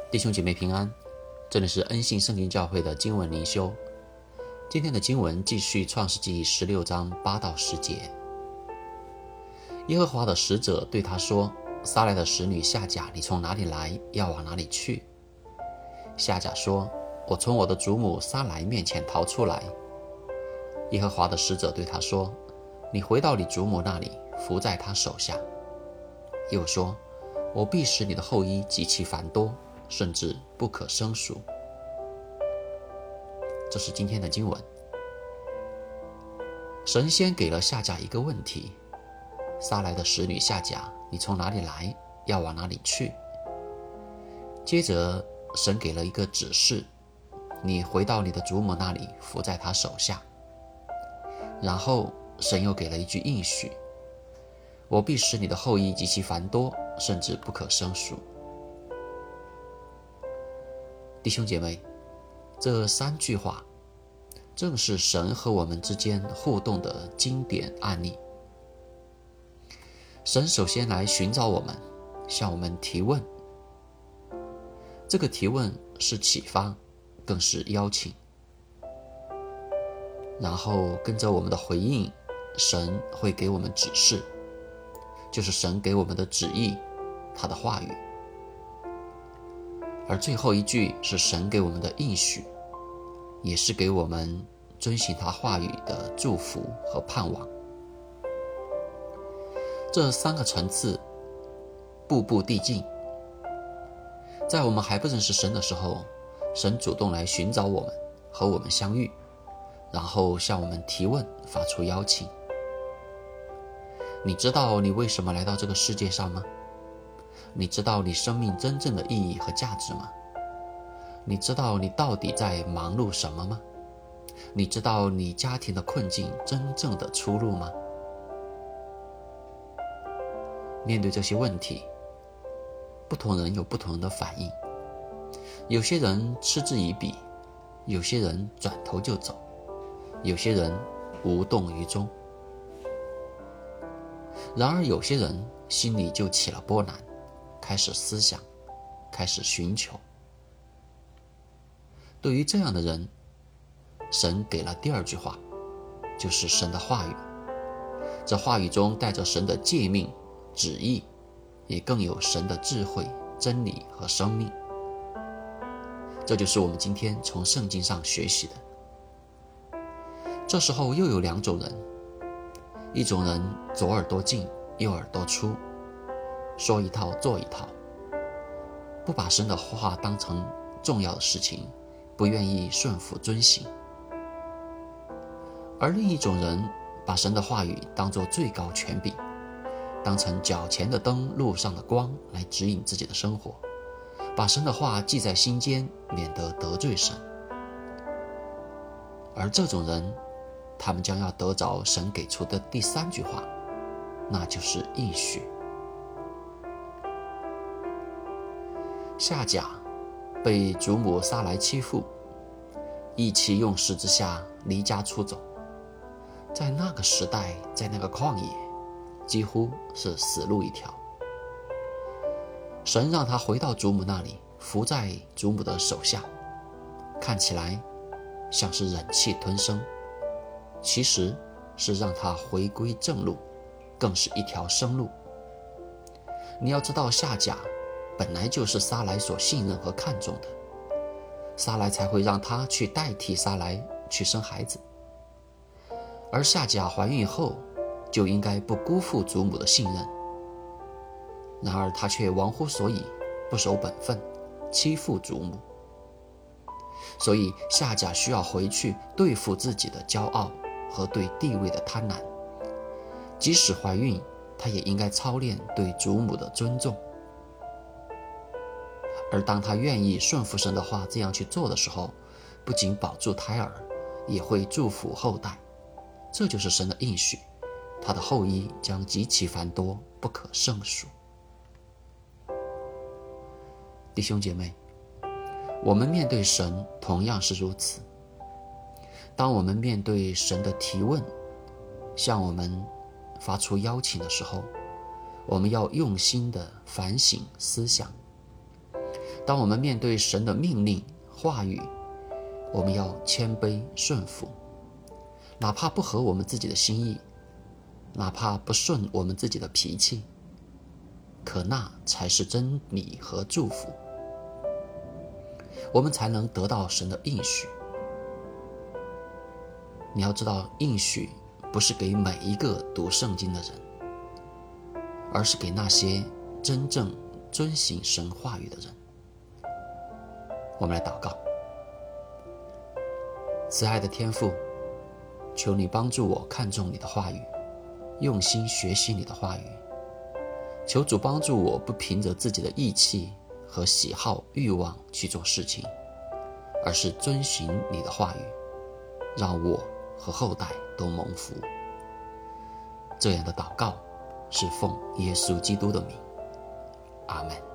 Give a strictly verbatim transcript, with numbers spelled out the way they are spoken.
弟兄姐妹平安，这里是恩信圣经教会的经文灵修。今天的经文继续创世纪十六章八到十节。耶和华的使者对他说，撒来的使女夏甲，你从哪里来，要往哪里去？夏甲说，我从我的祖母撒来面前逃出来。耶和华的使者对他说，你回到你祖母那里，伏在她手下。又说，我必使你的后裔极其繁多，甚至不可胜数。这是今天的经文。神先给了夏甲一个问题，撒来的使女夏甲，你从哪里来，要往哪里去？接着神给了一个指示，你回到你的祖母那里，伏在她手下。然后神又给了一句应许，我必使你的后裔极其繁多，甚至不可胜数。弟兄姐妹，这三句话正是神和我们之间互动的经典案例。神首先来寻找我们，向我们提问，这个提问是启发，更是邀请。然后跟着我们的回应，神会给我们指示，就是神给我们的旨意，他的话语。而最后一句是神给我们的应许，也是给我们遵循他话语的祝福和盼望。这三个层次步步递进，在我们还不认识神的时候，神主动来寻找我们，和我们相遇，然后向我们提问，发出邀请。你知道你为什么来到这个世界上吗？你知道你生命真正的意义和价值吗？你知道你到底在忙碌什么吗？你知道你家庭的困境真正的出路吗？面对这些问题，不同人有不同的反应。有些人嗤之以鼻，有些人转头就走，有些人无动于衷。然而有些人心里就起了波澜，开始思想，开始寻求。对于这样的人，神给了第二句话，就是神的话语。这话语中带着神的诫命、旨意，也更有神的智慧、真理和生命。这就是我们今天从圣经上学习的。这时候又有两种人，一种人左耳朵进，右耳朵出，说一套做一套，不把神的话当成重要的事情，不愿意顺服遵行。而另一种人把神的话语当作最高权柄，当成脚前的灯，路上的光，来指引自己的生活，把神的话记在心间，免得得罪神。而这种人，他们将要得着神给出的第三句话，那就是应许。夏甲被祖母撒来欺负，意气用事之下离家出走，在那个时代，在那个旷野，几乎是死路一条。神让他回到祖母那里，伏在祖母的手下，看起来像是忍气吞声，其实是让他回归正路，更是一条生路。你要知道，夏甲本来就是撒来所信任和看重的，撒来才会让他去代替撒来去生孩子。而夏甲怀孕后，就应该不辜负祖母的信任。然而她却忘乎所以，不守本分，欺负祖母。所以夏甲需要回去对付自己的骄傲和对地位的贪婪。即使怀孕，她也应该操练对祖母的尊重。而当她愿意顺服神的话这样去做的时候，不仅保住胎儿，也会祝福后代。这就是神的应许，他的后裔将极其繁多，不可胜数。弟兄姐妹，我们面对神同样是如此。当我们面对神的提问，向我们发出邀请的时候，我们要用心的反省思想。 当我们面对神的命令话语，我们要谦卑顺服，哪怕不合我们自己的心意，哪怕不顺我们自己的脾气，可那才是真理和祝福，我们才能得到神的应许。你要知道，应许不是给每一个读圣经的人，而是给那些真正遵行神话语的人。我们来祷告。慈爱的天父，求你帮助我看重你的话语，用心学习你的话语。求主帮助我不凭着自己的意气和喜好欲望去做事情，而是遵循你的话语，让我和后代都蒙福。这样的祷告是奉耶稣基督的名，阿们。